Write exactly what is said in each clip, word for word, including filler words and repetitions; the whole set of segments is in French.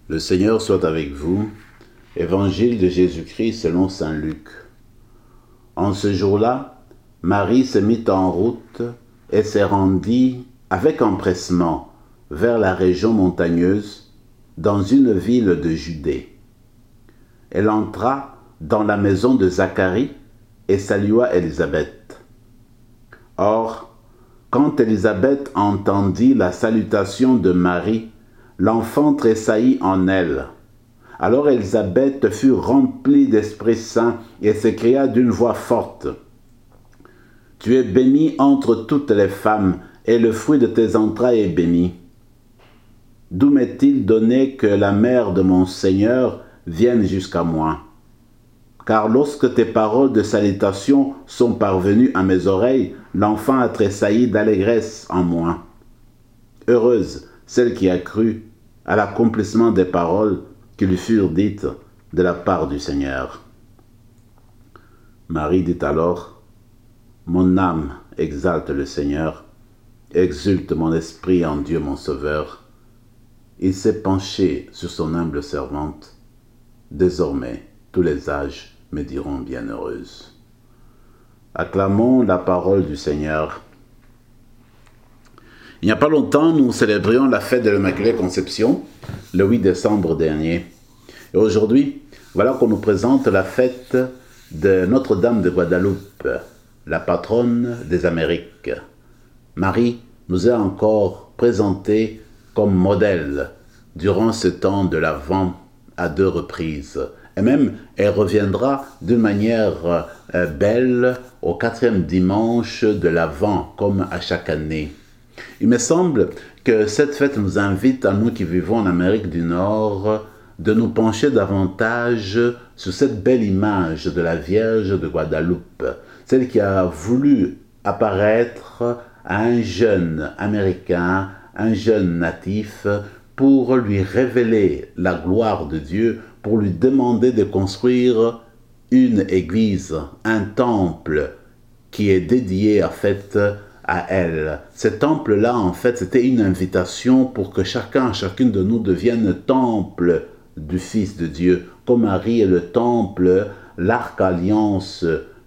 Le Seigneur soit avec vous. Évangile de Jésus-Christ selon saint Luc. En ce jour-là, Marie se mit en route et se rendit avec empressement vers la région montagneuse, dans une ville de Judée. Elle entra dans la maison de Zacharie et salua Élisabeth. Or, quand Élisabeth entendit la salutation de Marie, l'enfant tressaillit en elle. Alors Élisabeth fut remplie d'Esprit Saint et s'écria d'une voix forte : « Tu es bénie entre toutes les femmes, et le fruit de tes entrailles est béni. D'où m'est-il donné que la mère de mon Seigneur vienne jusqu'à moi ? Car lorsque tes paroles de salutation sont parvenues à mes oreilles, l'enfant a tressailli d'allégresse en moi. Heureuse celle qui a cru à l'accomplissement des paroles qui lui furent dites de la part du Seigneur. » Marie dit alors : « Mon âme exalte le Seigneur, exulte mon esprit en Dieu mon Sauveur. Il s'est penché sur son humble servante. Désormais, tous les âges me diront bienheureuse. » Acclamons la parole du Seigneur. Il n'y a pas longtemps, nous célébrions la fête de l'Immaculée Conception, le huit décembre dernier. Et aujourd'hui, voilà qu'on nous présente la fête de Notre-Dame de Guadeloupe, la patronne des Amériques. Marie nous est encore présentée comme modèle durant ce temps de l'Avent à deux reprises. Et même, elle reviendra d'une manière euh, belle au quatrième dimanche de l'Avent, comme à chaque année. Il me semble que cette fête nous invite, à nous qui vivons en Amérique du Nord, de nous pencher davantage sur cette belle image de la Vierge de Guadeloupe, celle qui a voulu apparaître à un jeune Américain, un jeune natif, pour lui révéler la gloire de Dieu, pour lui demander de construire une église, un temple qui est dédié en fait à elle. Ce temple-là, en fait, c'était une invitation pour que chacun, chacune de nous devienne temple du Fils de Dieu, comme Marie est le temple, l'arc-alliance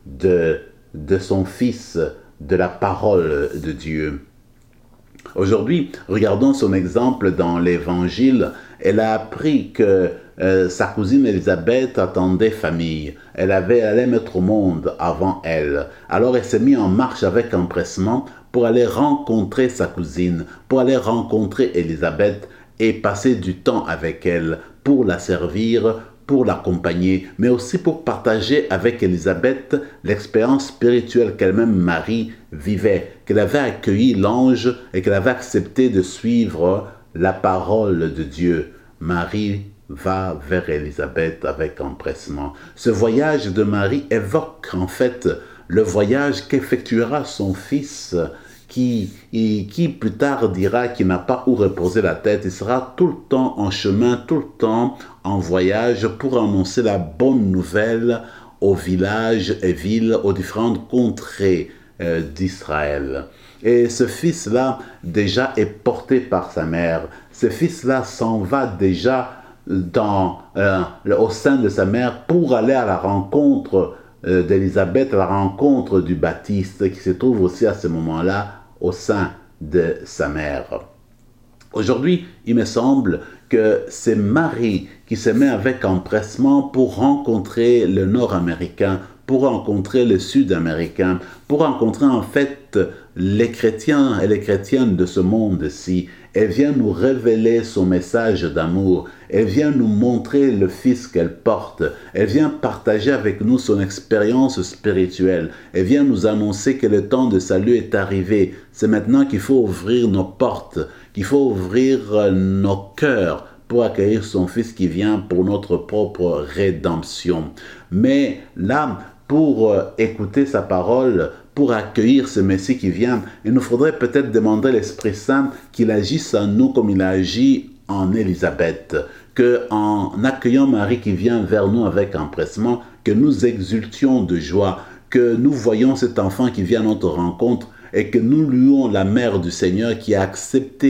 de, de son Fils, de la parole de Dieu. Aujourd'hui, regardons son exemple dans l'Évangile. Elle a appris que euh, sa cousine Élisabeth attendait famille. Elle avait, elle allait mettre au monde avant elle. Alors elle s'est mise en marche avec empressement pour aller rencontrer sa cousine, pour aller rencontrer Élisabeth et passer du temps avec elle, pour la servir, pour l'accompagner, mais aussi pour partager avec Élisabeth l'expérience spirituelle qu'elle-même, Marie, vivait, qu'elle avait accueilli l'ange et qu'elle avait accepté de suivre la parole de Dieu. Marie va vers Élisabeth avec empressement. Ce voyage de Marie évoque en fait le voyage qu'effectuera son fils, qui, qui plus tard dira qu'il n'a pas où reposer la tête. Il sera tout le temps en chemin, tout le temps en voyage pour annoncer la bonne nouvelle aux villages et villes, aux différentes contrées euh, d'Israël. Et ce fils-là, déjà, est porté par sa mère. Ce fils-là s'en va déjà dans, euh, au sein de sa mère pour aller à la rencontre euh, d'Élisabeth, à la rencontre du Baptiste, qui se trouve aussi à ce moment-là au sein de sa mère. Aujourd'hui, il me semble que c'est Marie qui se met avec empressement pour rencontrer le Nord-Américain, pour rencontrer le Sud-Américain, pour rencontrer en fait les chrétiens et les chrétiennes de ce monde-ci. Elle vient nous révéler son message d'amour. Elle vient nous montrer le Fils qu'elle porte. Elle vient partager avec nous son expérience spirituelle. Elle vient nous annoncer que le temps de salut est arrivé. C'est maintenant qu'il faut ouvrir nos portes, qu'il faut ouvrir nos cœurs pour accueillir son Fils qui vient pour notre propre rédemption. Mais là, pour écouter sa parole, pour accueillir ce Messie qui vient, il nous faudrait peut-être demander à l'Esprit Saint qu'il agisse en nous comme il a agi en Élisabeth, qu'en accueillant Marie qui vient vers nous avec empressement, que nous exultions de joie, que nous voyons cet enfant qui vient à notre rencontre et que nous louons la Mère du Seigneur qui a accepté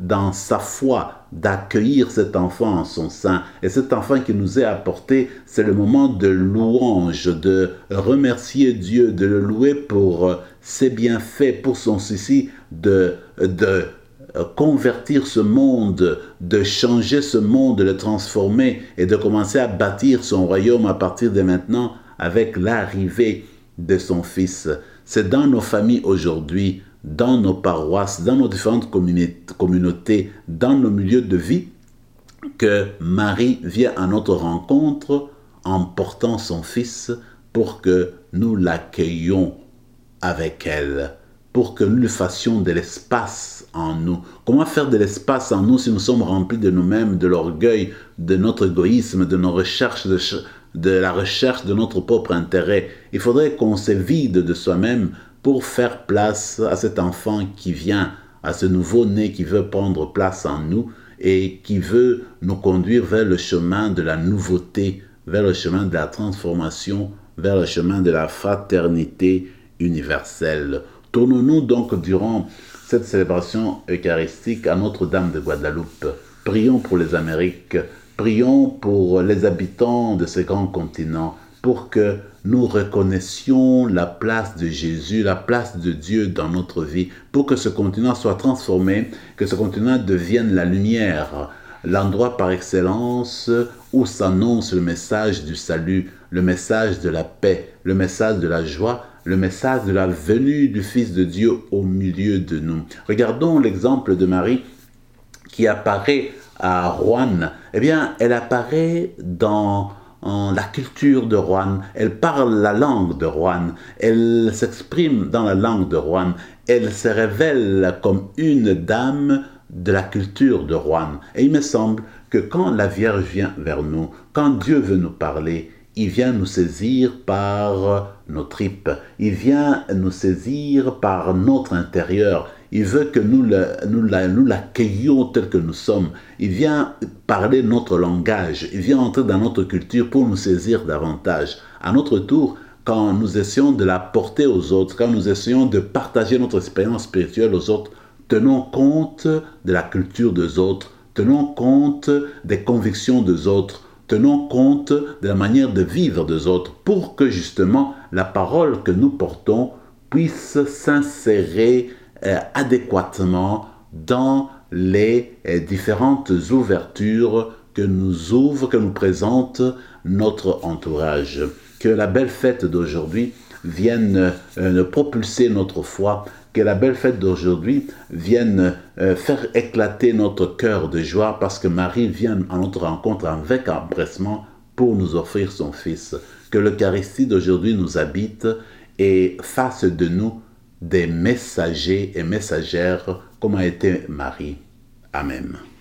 dans sa foi, d'accueillir cet enfant en son sein. Et cet enfant qui nous est apporté, c'est le moment de louange, de remercier Dieu, de le louer pour ses bienfaits, pour son souci de, de convertir ce monde, de changer ce monde, de le transformer et de commencer à bâtir son royaume à partir de maintenant avec l'arrivée de son Fils. C'est dans nos familles aujourd'hui, dans nos paroisses, dans nos différentes communautés, dans nos milieux de vie, que Marie vient à notre rencontre en portant son Fils pour que nous l'accueillions avec elle, pour que nous lui fassions de l'espace en nous. Comment faire de l'espace en nous si nous sommes remplis de nous-mêmes, de l'orgueil, de notre égoïsme, de nos recherches, de, de la recherche de notre propre intérêt? Il faudrait qu'on se vide de soi-même pour faire place à cet enfant qui vient, à ce nouveau-né qui veut prendre place en nous et qui veut nous conduire vers le chemin de la nouveauté, vers le chemin de la transformation, vers le chemin de la fraternité universelle. Tournons-nous donc durant cette célébration eucharistique à Notre-Dame de Guadeloupe. Prions pour les Amériques, prions pour les habitants de ces grands continents, pour que nous reconnaissions la place de Jésus, la place de Dieu dans notre vie, pour que ce continent soit transformé, que ce continent devienne la lumière, l'endroit par excellence où s'annonce le message du salut, le message de la paix, le message de la joie, le message de la venue du Fils de Dieu au milieu de nous. Regardons l'exemple de Marie qui apparaît à Roanne. Eh bien, elle apparaît dans en la culture de Roanne, elle parle la langue de Roanne, elle s'exprime dans la langue de Roanne, elle se révèle comme une dame de la culture de Roanne. Et il me semble que quand la Vierge vient vers nous, quand Dieu veut nous parler, il vient nous saisir par nos tripes, il vient nous saisir par notre intérieur. Il veut que nous, le, nous, la, nous l'accueillions tel que nous sommes. Il vient parler notre langage. Il vient entrer dans notre culture pour nous saisir davantage. À notre tour, quand nous essayons de la porter aux autres, quand nous essayons de partager notre expérience spirituelle aux autres, tenons compte de la culture des autres, tenons compte des convictions des autres, tenons compte de la manière de vivre des autres pour que justement la parole que nous portons puisse s'insérer Euh, adéquatement dans les euh, différentes ouvertures que nous ouvre, que nous présente notre entourage. Que la belle fête d'aujourd'hui vienne euh, propulser notre foi, que la belle fête d'aujourd'hui vienne euh, faire éclater notre cœur de joie parce que Marie vient à notre rencontre avec empressement pour nous offrir son Fils. Que l'Eucharistie d'aujourd'hui nous habite et fasse de nous des messagers et messagères comme a été Marie. Amen.